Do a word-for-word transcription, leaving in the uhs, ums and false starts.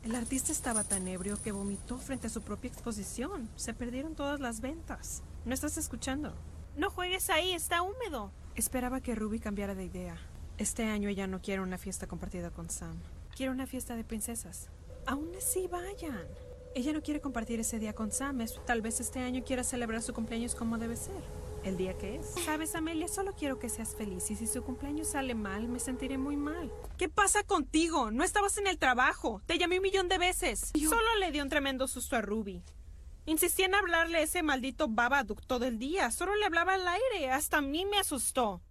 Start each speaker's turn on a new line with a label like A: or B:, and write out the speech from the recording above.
A: El artista estaba tan ebrio que vomitó frente a su propia exposición. Se perdieron todas las ventas. ¿No estás escuchando?
B: No juegues ahí, está húmedo.
A: Esperaba que Ruby cambiara de idea. Este año ella no quiere una fiesta compartida con Sam. Quiere una fiesta de princesas. Aún así, vayan. Ella no quiere compartir ese día con Sam. Es, tal vez este año quiera celebrar su cumpleaños como debe ser. El día que es. Sabes, Amelia, solo quiero que seas feliz. Y si su cumpleaños sale mal, me sentiré muy mal.
B: ¿Qué pasa contigo? No estabas en el trabajo. Te llamé un millón de veces.
A: Yo...
B: Solo le dio un tremendo susto a Ruby. Insistí en hablarle a ese maldito Babadook todo el día. Solo le hablaba al aire. Hasta a mí me asustó.